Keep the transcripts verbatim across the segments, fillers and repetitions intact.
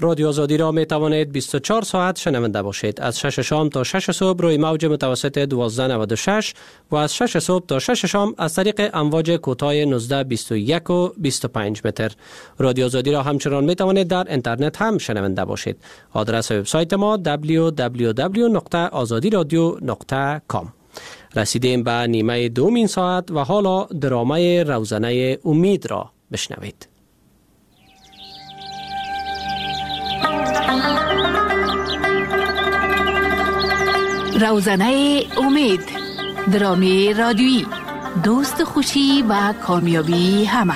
رادیو آزادی را می توانید بیست و چهار ساعت شنونده باشید. از شش شام تا شش صبح روی موج متوسط دوازده نود و شش و از شش صبح تا شش شام از طریق امواج کوتاه نوزده بیست و یک و بیست و پنج متر. رادیو آزادی را همچنان می توانید در اینترنت هم شنونده باشید. آدرس وبسایت ما دبلیو دبلیو دبلیو نقطه آزادی رادیو نقطه کام. رسیدیم به نیمه دومین ساعت و حالا درامه روزنه امید را بشنوید. روزنه امید، درامه رادیویی، دوست خوشی و کامیابی همه.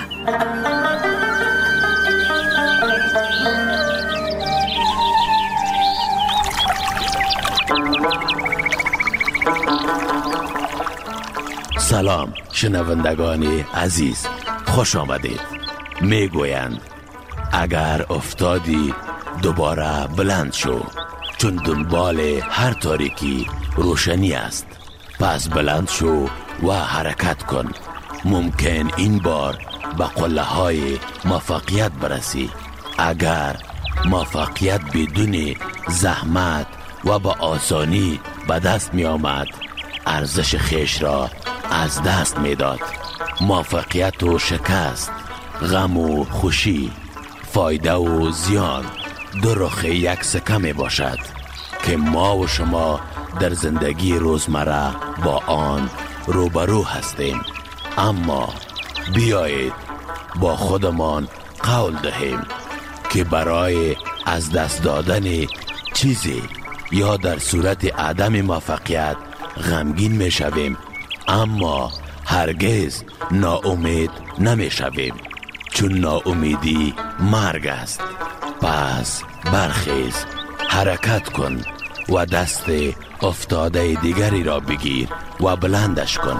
سلام شنوندگان عزیز، خوش آمدید. میگویند اگر افتادی دوباره بلند شو، چون دنبال هر تاریکی روشنی است. پس بلند شو و حرکت کن. ممکن این بار به قله های موفقیت برسی. اگر موفقیت بدون زحمت و با آسانی به دست می آمد، ارزش خیش را از دست می داد. موفقیت و شکست، غم و خوشی، فایده و زیان دو رخ یک سکه می باشد که ما و شما در زندگی روزمره با آن روبرو هستیم. اما بیایید با خودمان قول دهیم که برای از دست دادن چیزی یا در صورت عدم موفقیت غمگین می شویم، اما هرگز ناامید نمی شویم، چون ناامیدی مرگ است. پس برخیز، حرکت کن و دست افتاده دیگری را بگیر و بلندش کن.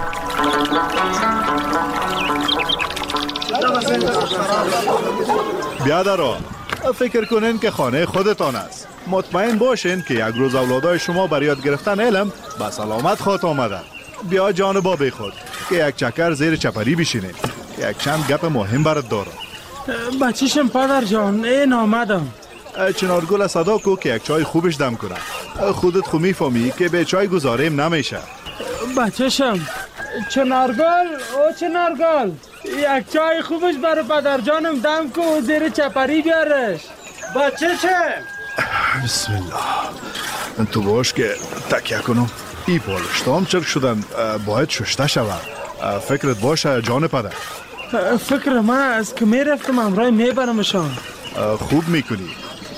بیادران، فکر کنین که خانه خودتان است. مطمئن باشین که یک روز اولادای شما برای یاد گرفتن علم به سلامت خواهد آمدن. بیا جان بابی خود که یک چکر زیر چپری بشینه. یک چند گپ مهم برات دارم. بچیشم پدر جان، این آمدم. چنارگل صدا کو که یک چای خوبش دم کنه. خودت خو میفهمی که به چای گذاریم نمیشه. بچیشم چنارگل، او چنارگل، یک چای خوبش برای پدر جانم دم کو زیر چپری بیارش. بچیشم بسم الله. تو باش که تکیه کنم. ای پالشتام چرک شدن، باید ششته شود. فکرت باشه جان پدر. فکر من است که میرفتم امرای میبرمشان. خوب میکنی.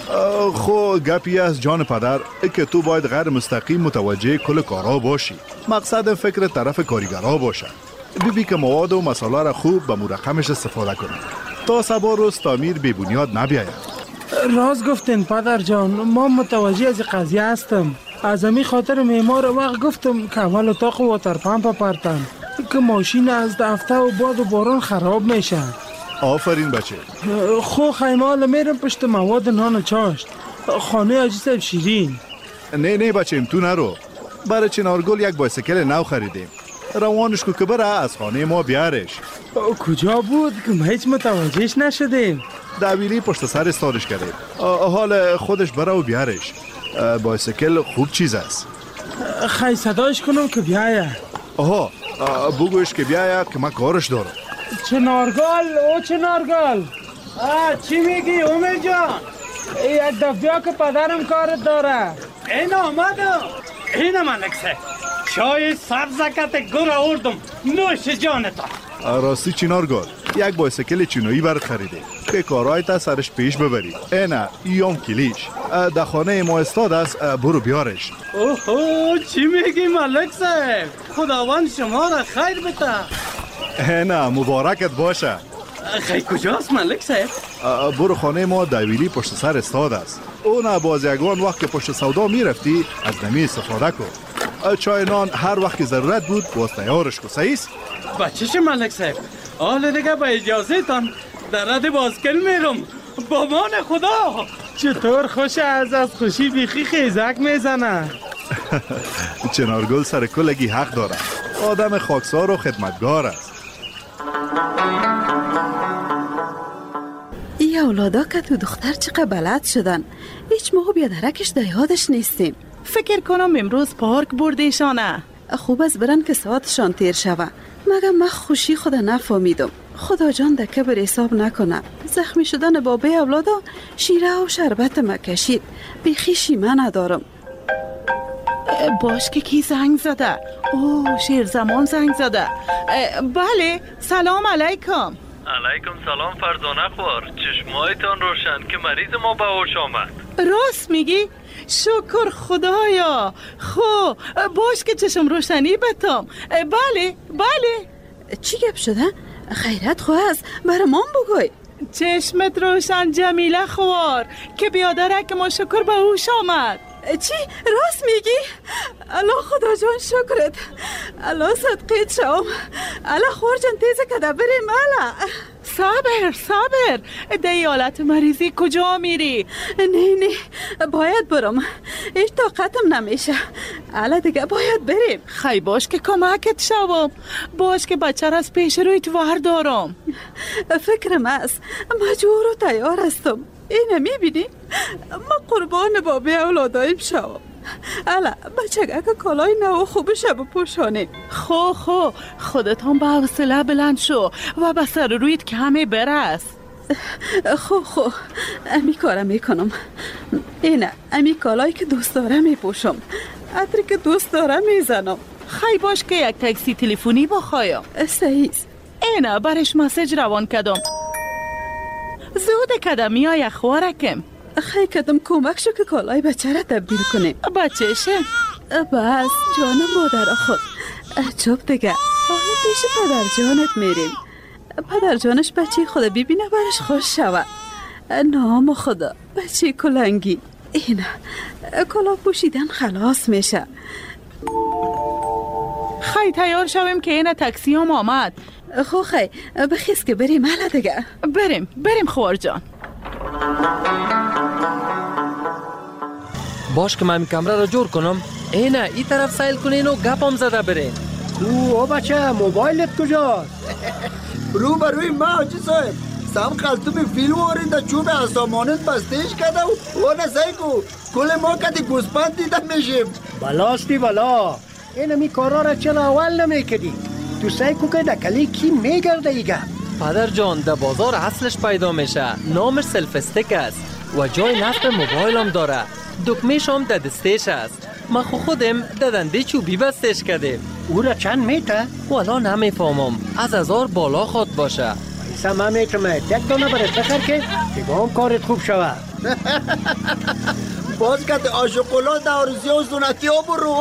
خو گپی از جان پدر که تو باید غیر مستقیم متوجه کل کارها باشی. مقصد فکر طرف کارگرها باشه. ببی که مواد و مسائل را خوب به مرقمش استفاده کنی تا سبا روز تعمیر بی بنیاد نبیاید. راز گفتین پدر جان، ما متوجه از قضیه هستم. از امی خاطر معمار وقت گفتم که اول اتاق واتر پمپ پرتن که ماشین از دفته و باد و باران خراب میشه. آفرین بچه. خو خیمال میرم پشت مواد نان و چاشت. خانه حاجی صاحب شیرین. نه نه بچه، تو نرو. برای چنارگل یک بایسکل نو خریدیم. روانش کو که بره از خانه ما بیارش. کجا بود که ما هیچ متوجهش نشدیم؟ دویلی پشت سر استادش کردیم. حال خودش بره و بیارش. بایسکل خوب چیز است. خیلی صداش کنم که بیایه. آها، بگوش که بیایه که من کارش دارم. چنارگل، او چنارگل، چی میگی امید جان؟ یک دفعه که پدرم کارت داره. این آمدم. این ملکسه چای سبزکت گر آوردم، نوش جانتا. راستی چنارگل، یک بایسکل چینویی برات خریده که کارهایت سرش پیش ببری. اینا ایام کلیش در خانه ما استاد است، برو بیارش. اوه چی میگی ملک صاحب؟ خداوند شما را خیر بده. اینا مبارکت باشه. خیلی کجاست ملک صاحب؟ برو خانه ما دویلی پشت سر استاد است. اون باز یگان وقت که پشت سودا میرفتی از نمی استفاده کن. چای نان هر وقت که ضرورت بود باز تیارش کن. صحیح است؟ بچه‌ش ملک صاحب، حال دیگه با اجازه تان در رد بازکل میرم. با مان خدا. چطور خوش از از خوشی بیخی خیزک میزنه. چنارگل سر کلگی حق داره. آدم خاکسار و خدمتگار است. یا اولادا که تو دختر چقدر بلد شدن. هیچ موقع بیادرکش در یادش نیستیم. فکر کنم امروز پارک بردیشانه. خوب از برن که ساعتشان تیر شوه. مگه من خوشی خود نفهمیدم. خدا جان در کبر حساب نکنه. زخمی شدن بابه اولادا شیره و شربت مکشید. بیخیشی من ندارم. باش که کی زنگ زده؟ اوه شیر زمان زنگ زده. بله سلام علیکم. علیکم سلام فرزانه خوار. چشمایتان روشن که مریض ما به هوش آمد. راست میگی؟ شکر خدایا. خب باش که چشم روشنی بتام. بله بله. چی گپ شده؟ خیرت خواست برای من بگوی. چشمت روشن جمیله خوار که بیادرک ما شکر به هوش آمد. چی؟ راست میگی؟ الله خدا جان شکرت. الله صدقیت شوم. الله خور جان تیزه کده بریم. الله صبر صبر. در حالت مریضی کجا میری؟ نه نه باید برم. هیچ طاقتم نمیشه. الله دیگه باید بریم. خی باش که کمکت شوم. باش که بچه را از پیش رویت ور دارم. فکرم است مجبور و تیار هستم. اینه میبینی؟ ما قربان بابی اولادایم شوم. الا بچه اگه کالای نو خوبشه بپوشانید. خو خو خودتان به حوصله بلند شو و به سر رویت کمی برس. خو خو امی کارم میکنم. اینه امی کالایی که دوست دارم میپوشم. عطری که دوست دارم میزنم. خی باش که یک تاکسی تلفنی بخوایم. صحیح. اینه برش مسیج روان کدم. زود کدم میای خوارکم. خیلی کدم کمک شو که کالای بچه را تبدیل کنیم. بچهشه؟ بس جانم مادر خود. چوب دیگه حالا پیش پدر جانت میریم. پدر جانش بچه خود ببینه برش خوش شود. نام خدا بچه کلنگی. اینه کلا پوشیدن خلاص میشه. خیلی تیار شویم که اینه تاکسی هم آمد. خو خی بخیز که بریم. حالا دیگه بریم بریم خوار جان. باش که من کمره را جور کنم. اینه ای طرف سیل کنین و گپم زده برین. او بچه موبایلت کجاست؟ رو بروی ما حاجی صاحب سم خلطوم فیلم آرید چوب اسامانت بستیش کده و او نسایی کو کل ما کدی گوسپند دیدم میشیم. بلاستی بلا این همی کارا را چرا اول نمی کدی؟ تو سعی کو که دکلی کی میگرده ایگه؟ پدر جان در بازار اصلش پیدا میشه. نامش سلف استیک است و جای نصب موبایل هم داره. دکمهش هم در دستش است. ما خو خودم در دنده چوبی بستش کردیم. او را چند میته؟ والا نمیفهمم. از هزار بالا خود باشه. ایسا من میتونم یک دانه برای بخر که دیگه هم کارت خوب شود. باز کت آشوکولا در آرزی و سنتی ها برو.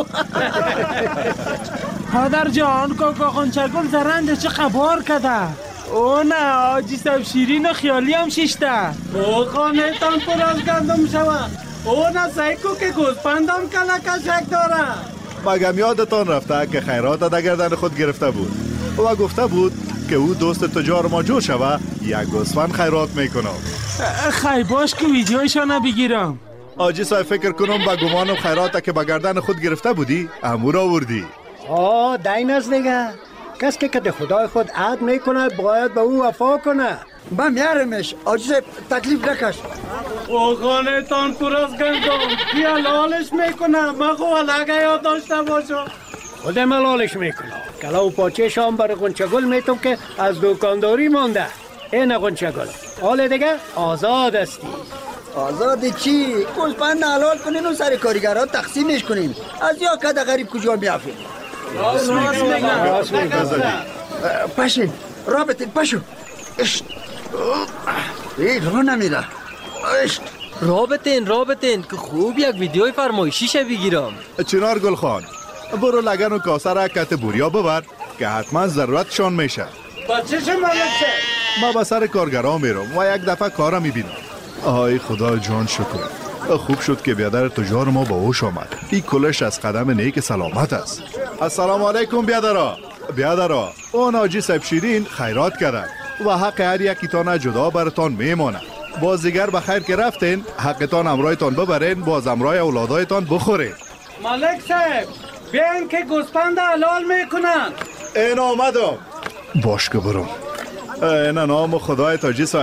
پدر جان کاکا خونچگل زرنده چه خبار کده؟ او نه آجی سب شیرین و خیالی هم شیشته. او خانه تان پر از گندم شود. او نه سایکو که گوزپندم کلکشک داره. مگم یادتان رفته که خیرات در گردن خود گرفته بود و گفته بود که او دوست تجار ما جو شوه یک گوسفند خیرات میکنم. خی باش که ویدیویشان بگیرم. آجی صاحب فکر کنم با گمانم خیراتا که با گردن خود گرفته بودی امور آوردی. آه دین از دیگه کس که که خدای خود عهد میکنه باید به او وفا کنه. با میارمش آجی صاحب تکلیف نکش. او خانه تان پر از گندم کی حلالش میکنه؟ من خو حلقه یاد داشته باشم. خودم حلالش میکنم. کلا و پاچه شام برای غنچگل میتونم که از دکانداری مانده. این غنچگل حال دیگه آزاد استی. آزادی چی؟ گوسفند حلال کنین و سر کارگرها تقسیمش کنین. از یا کده غریب کجا میافین؟ راست میگم. راست میگم. پشین رابطین پشو. اشت ای رو نمیره. اشت رابطین رابطین که خوب یک ویدیوی فرمایشیشه بگیرم. چنار گل خان برو لگن و کاسه را کت بوریا ببر که حتما ضرورتشان میشه. بچه چه مالک چه؟ ما به سر کارگرها میرم و یک دفعه کارا میبینم. آی خدا جان شکر خوب شد که بیادر تجار ما با هوش آمد. این کلش از قدم نیک سلامت است. السلام علیکم بیادرها. بیادرها اون آجی سب شیرین خیرات کردن و حق هر یکیتان جدا برتان میمانه. باز دیگر بخیر که رفتین حقتان امرایتان ببرین باز امرای اولادایتان بخورین. مالک صاحب بیاین که گوسفند حلال میکنن. این آمدم. باش که برم. این نام خدای تاجی صاحب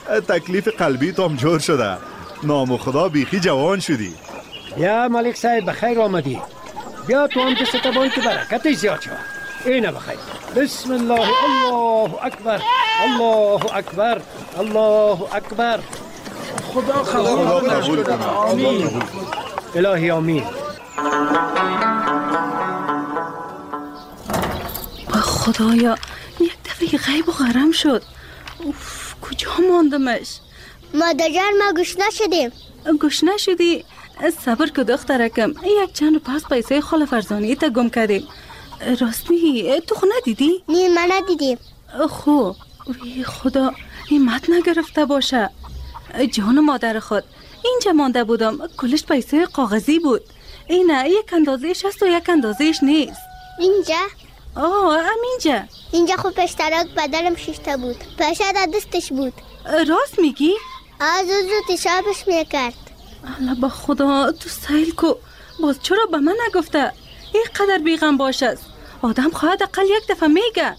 تکلیف قلبی تام جور شده. نام خدا بیخی جوان شدی. بیا ملک صاحب بخیر آمدی. بیا تو هم دست تبان که برکتش زیاد شد. اینه بخیر. بسم الله. الله اکبر. الله اکبر. الله اکبر. خدا قبول کنه. آمین. الهی آمین. خدایا یک دفعه غیب و غرم شد. اوف کجا ماندمش؟ مادر جان ما گوش نشدیم. گوش نشدی؟ صبر که دخترکم، یک چند پس پیسه خاله فرزانه تا گم کردیم. راستی تو خو ندیدی؟ نه من ندیدیم. خو وی خدا این مت نگرفته باشه. جان مادر خود اینجا مانده بودم، کلش پیسه کاغذی بود. اینه یک اندازهش هست و یک اندازهش نیست. اینجا؟ آه همینجا. اینجا خب پشترک بدلم ششته بود، پیشه در دستش بود. راست میگی؟ از او زو تشابش میکرد. الله با خدا تو سیل کو، باز چرا به من نگفته؟ این قدر بیغم باش است. آدم خواهد اقل یک دفعه میگه.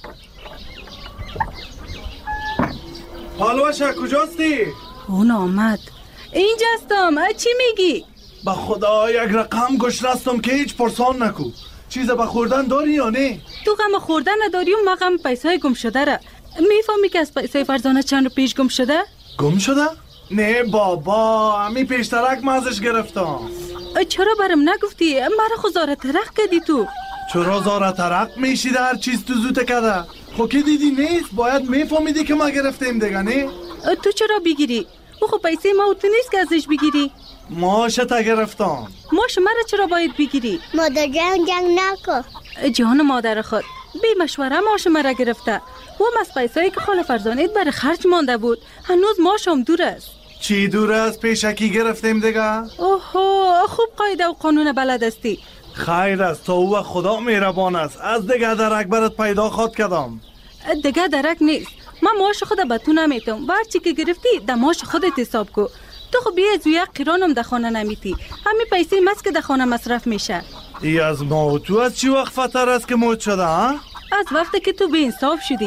پالوشه کجاستی؟ اون آمد. اینجا هستم. چی میگی؟ با خدا یک رقم گوش رستم که هیچ پرسان نکو. چیز به خوردن داری یا نه؟ تو غم خوردن نداری و ما غم پیسه گم شده را. میفهمی که از پیسه فرزانه چند رو پیش گم شده؟ گم شده؟ نه بابا، همی پیشترک مازش گرفتم. چرا برم نگفتی؟ مرا خو زاره ترق کردی تو. چرا زاره ترق میشیده هر چیز تو زوته کده؟ خو که دیدی نیست؟ باید میفهمیدی که ما گرفتیم دیگه نه؟ تو چرا بگیری؟ او خو پیسه ما و تو نیست که ازش بگیری. ماشه تا گرفتم. ماشه مرا چرا باید بگیری؟ مادر جان جنگ نکن. جان مادر خود بی مشوره ماشه مرا گرفته. و هم از پیسایی که خاله فرزانه برای خرج مانده بود. هنوز ماشم دور است. چی دور است؟ پیشکی گرفتیم دیگه؟ اوهو خوب قاعده و قانون بلد استی. خیر است، تو او خدا مهربان است. از دیگه درک برات پیدا خواد کردم. دیگه درک نیست. من ماش خود به تو نمیتم. هر چی که گرفتی در ماش خودت حساب کو. تو خب بیا از یک قرانم در خانه نمیتی. همین پیسه مست که در خانه مصرف میشه. ای از ما تو از چی وقت فتر است که موت شده ها؟ از وقتی که تو به انصاف شدی.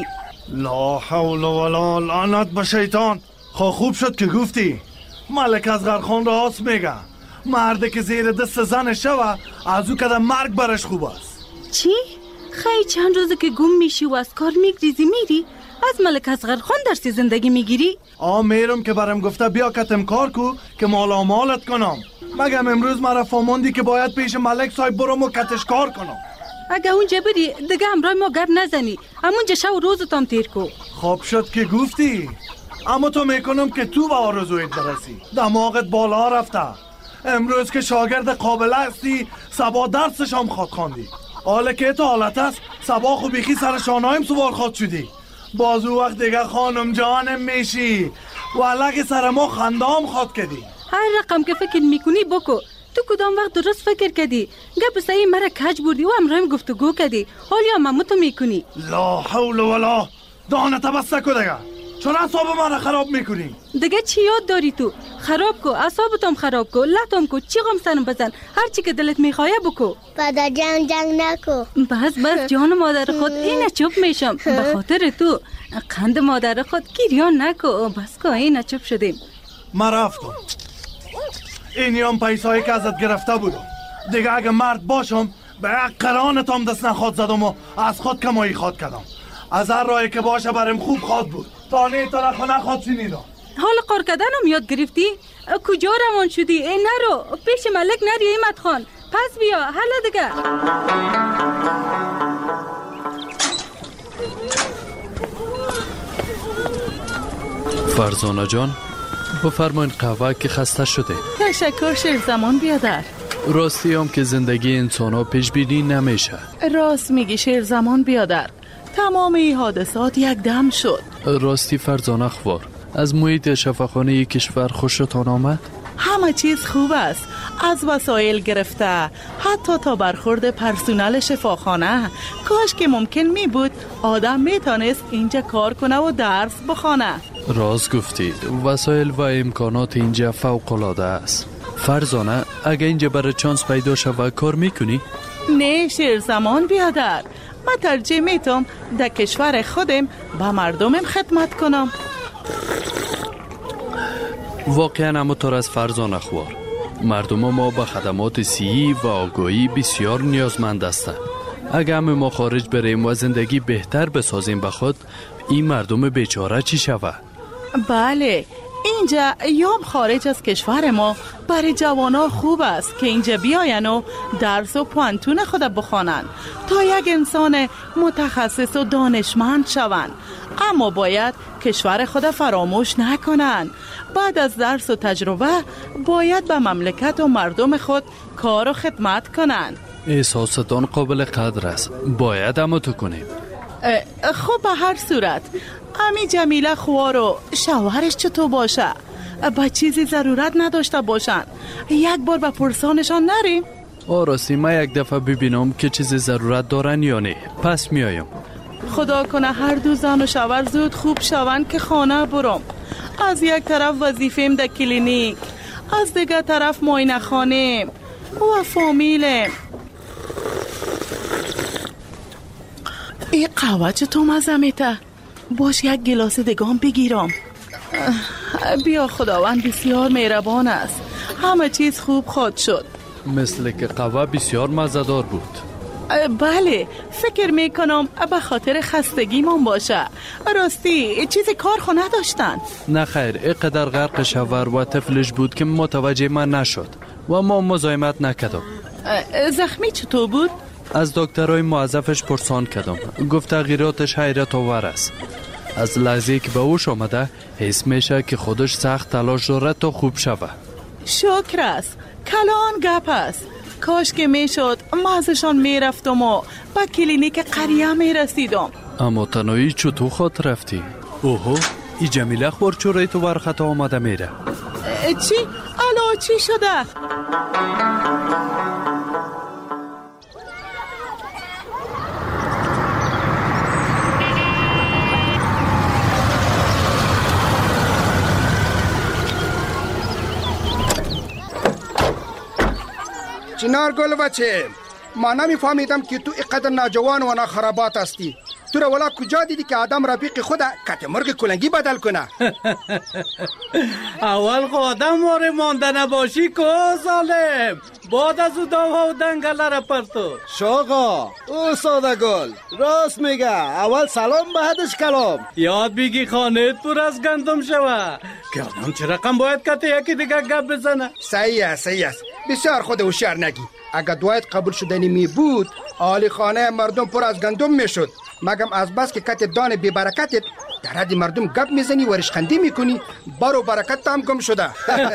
لا حول ولا لعنت به شیطان. خب خوب شد که گفتی. ملک از غرخان راست میگه. مرده که زیر دست زن شوه از او کده مرگ برش خوب است. چی؟ خیلی چند روزه که گم میشی و از کار میگریزی میری؟ از ملک اصغر خان درسی زندگی میگیری؟ آ میرم که برم گفته بیا کتم کار کو که مالا مالت کنم. مگم امروز مرا فهموندی که باید پیش ملک صاحب برم و کتش کار کنم. اگه اونجا بری دیگه همراه ما گپ نزنی. همونجا شب و روزتام تیر کو. خوب شد که گفتی. اما تو میکنم که تو به آرزویت برسی. دماغت بالا رفته. امروز که شاگرد قابل هستی سبا درسش هم خواد خواندی. حالا که تو حالت است سبا خو بیخی سر شانایم سوار خواد شدی. باز او وقت دیگه خانم جانم میشی و علاقه سر ما خندام خواد کردی. هر رقم که فکر میکنی بکو. تو کدام وقت درست فکر کردی؟ گپ سعی مرا کج بردی و امرایم گفتگو کردی. حال یا ممتو میکنی. لا حول ولا دانه تبسته کو دیگه. چون اعصاب مرا خراب میکنی؟ دیگه چی یاد داری تو؟ خراب کو، اعصابتم خراب کو، لطم کو، چی غم سرم بزن. هر چی که دلت میخواه بکو. پدر جان جنگ نکو. بس بس جان مادر خود اینه چوب میشم. به خاطر تو قند مادر خود گریان نکو. بس که اینه چوب شدیم. ما رفتم. اینی هم پیسایی که ازت گرفته بودم. دیگه اگه مرد باشم به یک قرانتام دست نخواد زدم و از خود کمایی خواد کردم. از هر راهی که باشه برم خوب خواد بود. تا نه تا نخوا نخواد شنیدم. حال قار کردنم یاد گرفتی؟ کجا روان شدی؟ ای نرو پیش ملک نری ایمت خان. پس بیا حالا دیگه. فرزانه جان بفرمایین قهوه که خسته شده. تشکر شیر زمان بیادر. راستی هم که زندگی انسان ها پیش بینی نمیشه. راست میگی شیر زمان بیادر. تمام این حادثات یک دم شد. راستی فرزانه خوار از محیط شفاخانه کشور خوشتان آمد؟ همه چیز خوب است. از وسایل گرفته حتی تا برخورد پرسونل شفاخانه. کاش که ممکن می بود آدم می تانست اینجا کار کنه و درس بخوانه. راست گفتی. وسایل و امکانات اینجا فوق العاده است. فرزانه اگه اینجا برای چانس پیدا شود کار میکنی؟ نه شیر زمان بیادر. من ترجیح میتم در کشور خودم به مردمم خدمت کنم. واقعا همونطور از فرزانه خوار مردم ما به خدمات صحی و آگاهی بسیار نیازمند هستند. اگر همه ما خارج بریم و زندگی بهتر بسازیم به خود، این مردم بیچاره چی شود؟ بله، اینجا یام خارج از کشور ما برای جوانا خوب است که اینجا بیاین و درس و پوانتون خود بخوانن تا یک انسان متخصص و دانشمند شوند. اما باید کشور خود فراموش نکنن. بعد از درس و تجربه باید به مملکت و مردم خود کار و خدمت کنن. احساستان قابل قدر است، باید همو تو کنیم. خب به هر صورت امی جمیله خوار و شوهرش چطور باشه؟ با چیزی ضرورت نداشته باشن؟ یک بار به پرسانشان نریم؟ آراستی من یک دفعه ببینم که چیزی ضرورت دارن یا نه، پس میایم. خدا کنه هر دو زن و شوهر زود خوب شوند که خانه برم. از یک طرف وظیفه‌ام در کلینیک، از دیگر طرف معاینه خانه و فامیلم. این قهوه چطور مزه میته؟ باش یک گلاس دگام بگیرم. بیا، خداوند بسیار مهربان است، همه چیز خوب خواهد شد. مثل که قهوه بسیار مزه‌دار بود. بله، فکر میکنم به خاطر خستگیمون باشه. راستی چیزی کار خو نداشتن؟ نه خیر، اینقدر غرق شوهر و طفلش بود که متوجه من نشد و ما مزاحمت نکردم. زخمی چطور بود؟ از دکترای موظفش پرسان کردم، گفت تغییراتش حیرت آور است. از لحظه که به هوش آمده حس میشه که خودش سخت تلاش داره تا خوب شود. شکر است، کلان گپ است. کاش که میشد مازشان میرفتم و با کلینیک قریه میرسیدم. اما تنهایی چطور خود رفتی؟ اوهو، ای جمیله خور چوره تو ورخطا آمده میره. چی؟ الو چی شده؟ چنار گل بچه، ما نمیفهمیدم که تو اینقدر ناجوان و ناخرابات هستی. تو رو والا کجا دیدی که آدم رفیق خود کت مرغ کلنگی بدل کنه؟ اول خو آدم واره مانده نباشی که ظالم، بعد از او داوا و دنگل را پرتو. شاقا او ساده گل راست میگه، اول سلام بعدش کلام. یاد بگی خانه پر از گندم شوه که آدم چه رقم باید کته یکی دیگه گپ بزنه. صحیح است، صحیح است، بسیار خود هوشیار نگی. اگر دعایت قبول شدنی می بود آلی خانه مردم پر از گندم میشد، مگم از بس که کت دان بی برکتت در حد مردم گپ میزنی و رشخندی میکنی، بارو برکت هم گم شده.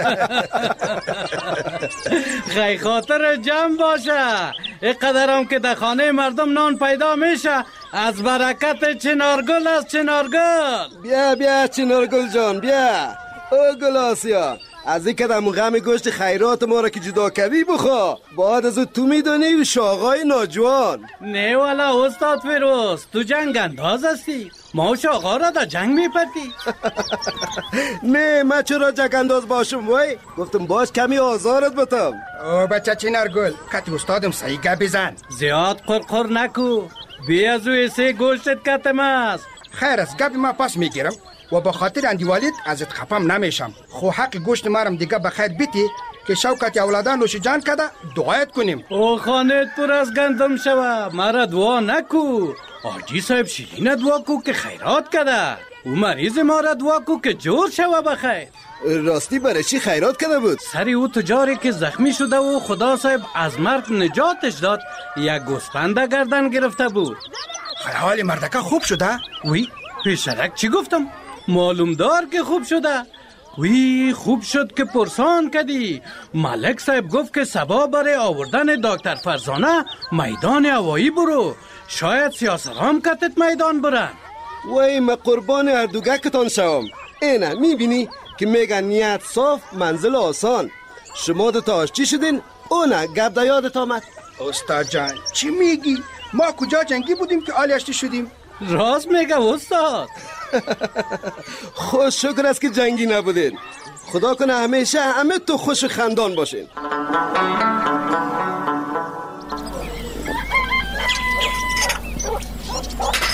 خیلی خاطر جمع باشه، اینقدر هم که در خانه مردم نان پیدا میشه از برکت چنارگل از چنارگل. بیا بیا چنارگل جان بیا. او گل آسیا، از این کدام غم گوشت خیرات ما را که جدا کبی بخوا، بعد از تو میدونی شاقای ناجوان. نه والا استاد فیروز، تو جنگ انداز هستی، ما شاقا را در جنگ میپتی. نه من چرا جنگ انداز باشم وای، گفتم باش کمی آزارت بتم. او بچه چنارگل، کتی استادم صحیح گپ بزن، زیاد قرقر نکو، بی از او ایسه گوشتت کتم است. خیر است، گپ ما پاس میگیرم و با خاطر اندیوالیت ازت خفم نمیشم. خو حق گوشت مارم دیگه بخیر بیتی که شوکت اولادان نوش جان کده دعایت کنیم. او خانه پر از گندم شوه، مرا دعا نکو. آجی صاحب شیرین دعا کو که خیرات کده، او مریض ما را دعا کو که جور شوه بخیر. راستی برای چی خیرات کرده بود؟ سری او تجاری که زخمی شده و خدا صاحب از مرگ نجاتش داد، یک گوسفند گردن گرفته بود. حال مردکه خوب شده؟ وی پیشرک چی گفتم؟ معلوم دار که خوب شده. وی خوب شد که پرسان کدی. ملک صاحب گفت که سبا برای آوردن دکتر فرزانه میدان هوایی برو، شاید سیاسرام کتت میدان برن. وی ما قربان اردوگکتان شوم. اینه میبینی که میگن نیت صاف منزل آسان. شما دو تا چی شدین؟ اونه گپ دا یادت آمد. استاد جان چی میگی؟ ما کجا جنگی بودیم که آلیشتی شدیم؟ راست میگه استاد. خوش شکر است که جنگی نبودین. خدا کنه همیشه همه تو خوش خندان باشین.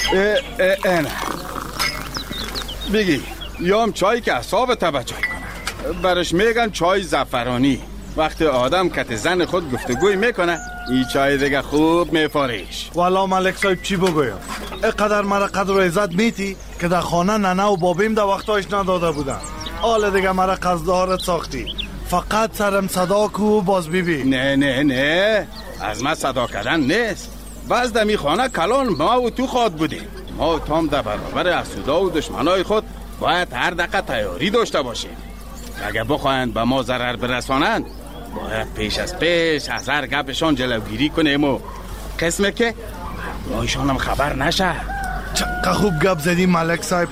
اه اه نه بگی یام چایی که اصاب توجه کنه. برش میگن چای زعفرانی. وقتی آدم کت زن خود گفتگوی میکنه این چای دیگه خوب میفاریش. والا ملک صاحب چی بگویم؟ اینقدر مرا قدر و عزت میتی که در خانه ننه و بابیم در وقتایش نداده بودن. حالا دیگه مرا قصدارت ساختی. فقط سرم صدا کو باز بیبی. نه نه نه از ما صدا کردن نیست. باز دمی خانه کلان ما و تو خواد بودیم. ما تام در برابر اسودا و دشمنای خود باید هر دقیقه تیاری داشته باشیم. اگه بخواهند به ما ضرر برسانند باید پیش از پیش از هر گپشان جلوگیری کنیم و قسمه که مایشان هم خبر نشه. چقدر خوب گپ زدی ملک صاحب.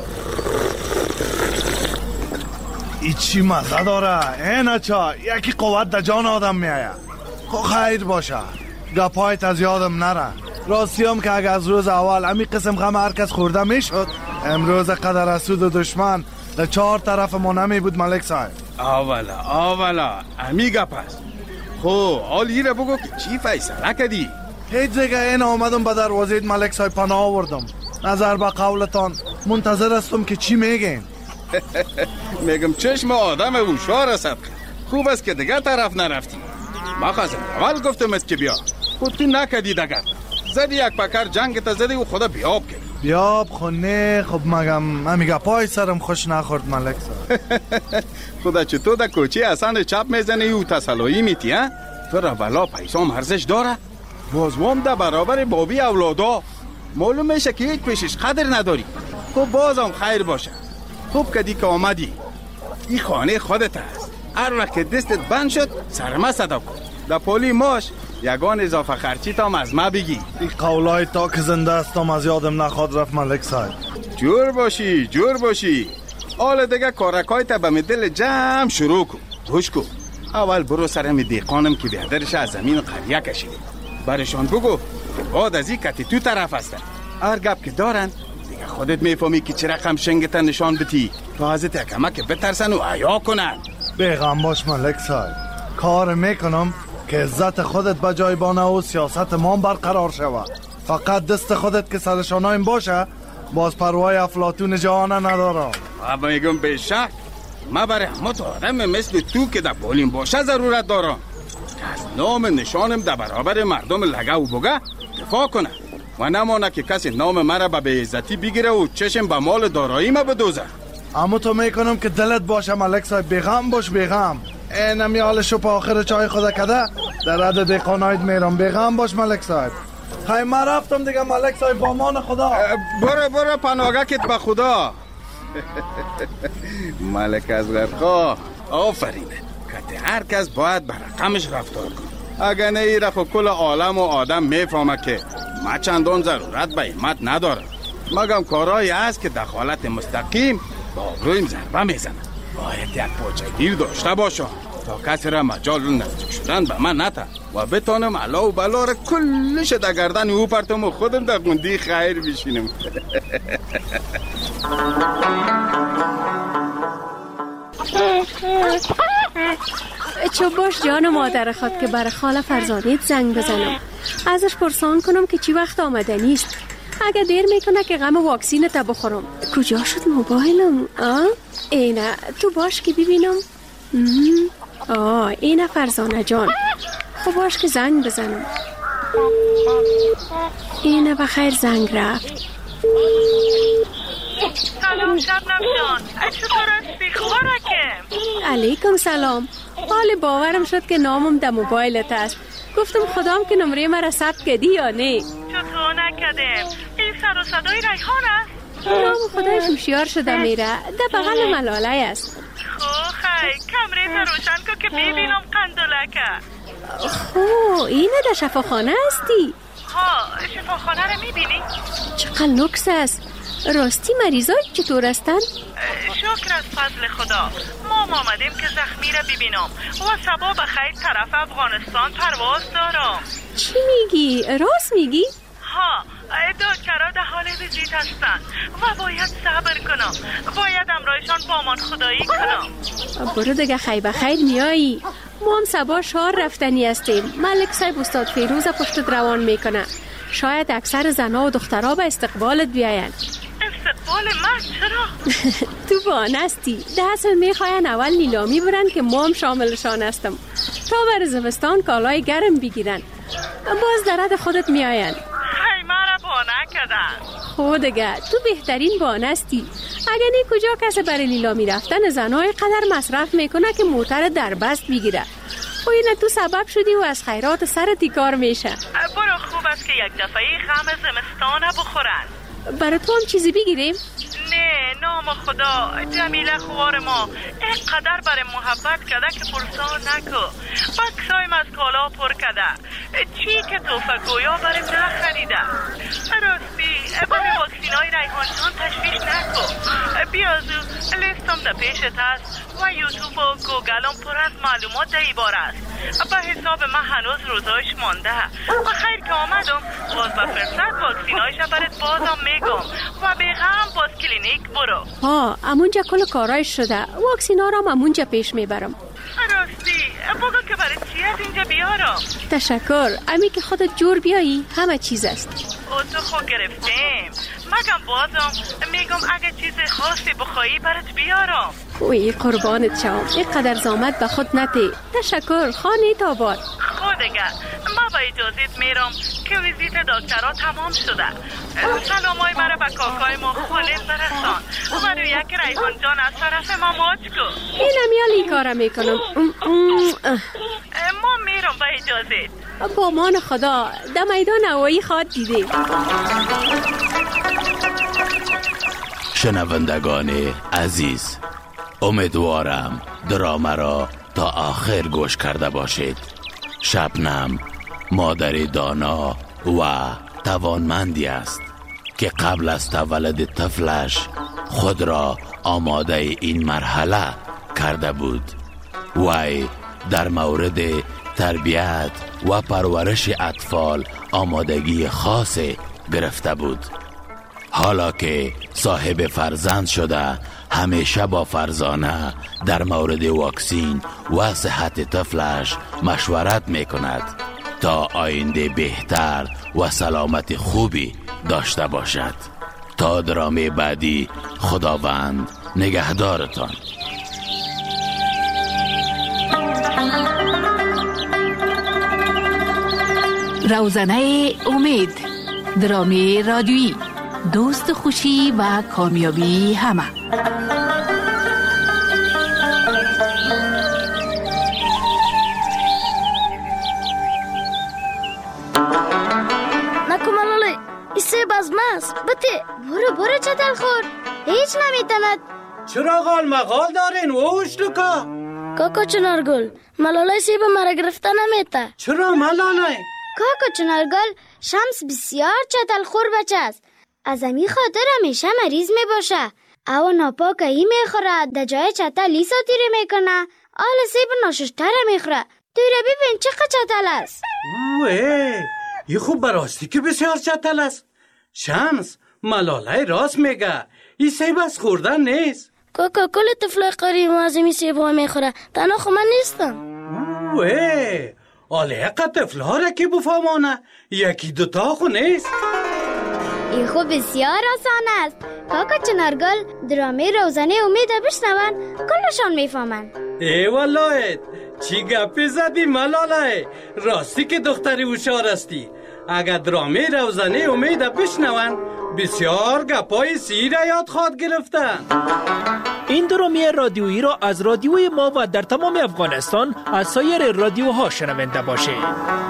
ای چی مزه داره اینا چا یکی قوت در جان آدم میایه. خو خیر باشه گپایت از یادم نره. راستی هم که اگه از روز اول امی قسم غم هر کس خورده میشد امروز قدر اسود و دشمن در چهار طرف ما نمی بود ملک صاحب. آولا آولا امی گپ است. خو حالی را بگو که چی فیصله کردی؟ هیچ دیگه این آمدم به دروازه ملک صاحب پناه آوردم. نظر به قولتان منتظر هستم که چی میگین. میگم چشم آدم هوشیار است. خوب است که دیگه طرف نرفتی. ما خواستم اول گفتمت که بیا خود تو نکدی دگر زدی یک پکر جنگ تا زدی و خدا بیاب کردی. بیاب خونه خب مگم امیگه پای سرم خوش نخورد ملک صاحب. خدا چطور در کوچه اصلا چپ میزنی و تسلایی میتی ها؟ تو را ولا پیسام ارزش داره؟ بازوام در برابر بابی اولادا معلوم میشه که هیچ پیشش قدر نداری. خب بازم خیر باشه. خوب کدی که آمدی. این خانه خودت است. هر وقت که دستت بند شد سرما صدا کن. در پولی ماش یگان اضافه خرچی تام از ما بگی. این قولای تا که زنده استم از یادم نخواد رفت ملک صاحب. جور باشی جور باشی. حالا دیگه کارکای تا به دل جمع شروع کن. گوش کن. اول برو سرم دیقانم که بیادرش از زمین قریه کشیده. برشان بگو بعد از این کتی تو طرف هستن. هر گپ که دارن دیگه خودت میفهمی که چه رقم شنگتا نشان بتی تا از تکمه که بترسن و عیا کنن. بیغم باش ملک صاحب. کار میکنم که عزت خودت به جای بانه و سیاست ما برقرار شود. فقط دست خودت که سرشانایم باشه باز پروای افلاطون جهانه ندارم. اما میگم به شک ما برای همه تو آدم مثل تو که در بولیم باشه ضرورت دارم که از نام نشانم در برابر مردم لگه و بگه دفاع کنه و نمانه که کسی نام مرا به بیعزتی بگیره و چشم به مال دارایی ما بدوزه. اما تو میکنم که دلت باشه ملک صاحب. بیغم باش بیغم. اینم یال شو پا آخر چای خدا کده در عدد دیقانایت میرم. بیغم باش ملک صاحب. خیلی ما رفتم دیگه ملک صاحب با امان خدا. برو برو پناهگه کت به خدا. ملک از غرخواه آفرینه که هر کس باید به رقمش رفتار کنه. اگر نه ای رفت کل عالم و آدم میفهمه که ما چندان ضرورت به ایمت نداره. مگم کارهایی هست که دخالت مستقیم با آبرویم ضربه میزنه. باید یک پاچه گیر داشته باشم تا کسی را مجال نزدیک شدن به من نته و بتانم علا و بلا را کلش در گردن او پرتم و خودم در گندی خیر بشینم. چو باش جان مادر خود که برای خاله فرزانیت زنگ بزنم ازش پرسان کنم که چی وقت آمدنی است. اگه دیر میکنه که غم واکسین تا بخورم. کجا شد موبایلم؟ آه اینه تو باش که ببینم. آه اینه فرزانه جان. خب باش که زنگ بزنم. اینه بخیر زنگ رفت. سلام شبنم جان، چطور هستی؟ خوبه که؟ علیکم سلام. حال باورم شد که نامم در موبایلت است. گفتم خدام که نمره مرا ثبت کردی یا نه. چطور نکردم؟ این سر و صدای ریحان است؟ نام خدایش هوشیار شده میره. در بغل ملاله است. خو خی کمره روشن کن که ببینم قندلکه. خو اینه در شفاخانه هستی؟ ها شفاخانه رو میبینی؟ چقدر لوکس است. راستی مریضای چطور هستن؟ شکر از فضل خدا. ما آمدیم که زخمی را ببینم و صبا بخیر طرف افغانستان پرواز دارم. چی میگی؟ راست میگی؟ ها دکترها در حال ویزیت هستن و باید صبر کنم. باید امرایشان با امان خدایی کنم. برو دیگه خیر بخیر میایی. ما هم صبا شهر رفتنی هستیم. ملک صاحب استاد فیروز پشت روان میکنه. شاید اکثر زنها و دخترها به استقبالت بیاین. استقبال دنبال من چرا؟ تو بانستی. ده اصل میخواین اول نیلامی برن که ما هم شاملشان هستم تا بر زمستان کالای گرم بگیرن. باز درد خودت میاین. خیلی مرا بانه کردن. خودگه تو بهترین بانستی. اگه نی کجا کسی برای نیلامی رفتن زنای قدر مصرف میکنه که موتر در بست بگیره. و اینه تو سبب شدی و از خیرات سرتی کار میشه. برو خوب است که یک دفعه غم زمستانه بخورن. برای تو هم چیزی بگیریم؟ نه نام خدا، جمیله خوار ما اینقدر برای محبت کرده که پرسان نکو. بکسایم از کالا پر کرده. چی که توفه گویا برای نخریده. راستی با می واکسینای ریحان جان تشویش نکو. بیازو لیستم ده پیشت هست و یوتیوب و گوگلم پر از معلومات ده ایبار است. به حساب من هنوز روزایش مانده و خیر که آمدم باز به فرصت واکسینایش برات بازم میگم و به غم باز کلینیک برو. ها امونجا کل کارایش شده. واکسینا را امونجا پیش میبرم. راستی بگو که برای چی از اینجا بیارم؟ تشکر. امی که خودت جور بیایی همه چیز است. او تو خود گرفتیم. مگم بازم میگم اگه چیز خاصی بخوایی برات بیارم. اوی قربانت شم. اینقدر زامت به خود نتی. تشکر. خانه تابار. خودگه ما با اجازت میرم که ویزیت دکترها تمام شده. سلامای مرا به کاکای ما خالص برسان و روی یک ریحان جان از طرف ما ماچ کن. اینم یالی کارم میکنم. ما میرم با اجازت. با مان خدا. در میدان هوایی خواد دیده. شنوندگان عزیز، امیدوارم درام را تا آخر گوش کرده باشید. شبنم مادر دانا و توانمندی است که قبل از تولد طفلش خود را آماده این مرحله کرده بود. وی در مورد تربیت و پرورش اطفال آمادگی خاص گرفته بود. حالا که صاحب فرزند شده همیشه با فرزانه در مورد واکسین و صحت طفلش مشورت می کند تا آینده بهتر و سلامت خوبی داشته باشد. تا درام بعدی خداوند نگهدارتان. روزنه امید، درامی رادیویی، دوست خوشی و کامیابی همه. نکمالاله ایسه بازماست بته برو برو چتل خور هیچ نمیتند. چرا غال مغال دارین ووش لکا؟ کاکا چنارگل ملاله سیب مرا گرفته نمیته. چرا ملاله؟ کاکا چنارگل شمس بسیار چتل خور بچه است. از امی خاطر همیشه مریض می باشه. او ناپاک ای می خوره در جای چتل لیسا تیره می کنه. آل سیب ناششتره می خوره. تیره ببین چقدر چتل است. اوه ای خوب براستی که بسیار چتل است. شمس ملاله راست میگه. این سیب از خوردن نیست. کاکا کل طفل قریب از امی سیب ها می خوره. تنها خو من نیستم. اوه آله اقا طفل ها را که بفهمانه یکی دوتا خو نیست. این خوب بسیار آسان است. کاکا چنارگل درامه روزنه امید بشنون کلشان میفهمن. ای والله چی گپی زدی ملاله؟ راستی که دختری هوشیار استی. اگر درامه روزنه امید بشنون بسیار گپای سیر یاد خواد گرفتن. این درامه رادیویی را از رادیوی ما و در تمام افغانستان از سایر رادیوها شنونده باشید.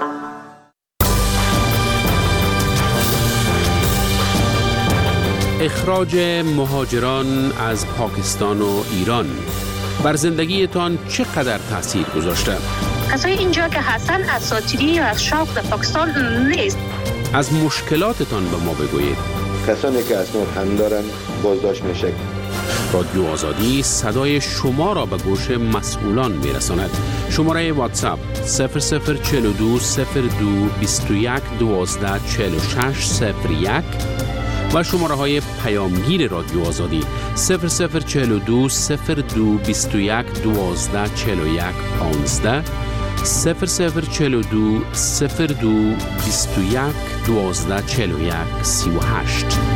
اخراج مهاجران از پاکستان و ایران بر زندگیتان چقدر تاثیر گذاشته؟ کسای اینجا که هستن اساطیری یا از شوق در پاکستان نیست. از مشکلاتتان به ما بگویید. کسانی که اسناد هم دارن بازداشت میشه. رادیو آزادی صدای شما را به گوش مسئولان میرساند. شماره واتساپ صفر صفر چهل و دو صفر دو بیست و یک دوازده چهل و شش صفر یک و شماره های پیامگیر رادیو آزادی صفر صفر چهل و دو صفر دو بیست و یک دوازده چهل و یک پانزده صفر صفر چهل و دو صفر دو بیست و یک دوازده چهل و یک سی و هشت.